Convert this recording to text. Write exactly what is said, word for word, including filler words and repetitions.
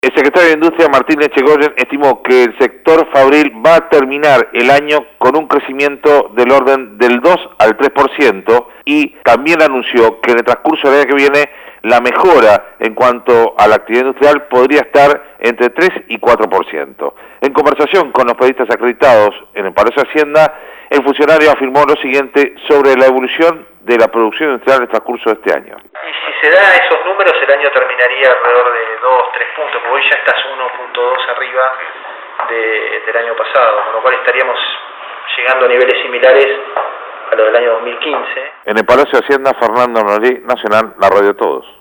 El secretario de Industria, Martín Echegoyen, estimó que el sector fabril va a terminar el año con un crecimiento del orden del dos al tres por ciento y también anunció que en el transcurso del año que viene la mejora en cuanto a la actividad industrial podría estar entre tres y cuatro por ciento. En conversación con los periodistas acreditados en el Palacio de Hacienda, el funcionario afirmó lo siguiente sobre la evolución de la producción industrial en el transcurso de este año. Y si se da esos números, el año terminaría alrededor de dos, tres puntos, porque hoy ya estás uno punto dos arriba de, del año pasado, con lo cual estaríamos llegando a niveles similares a los del año dos mil quince. En el Palacio de Hacienda, Fernando Norí, Nacional, la Radio Todos.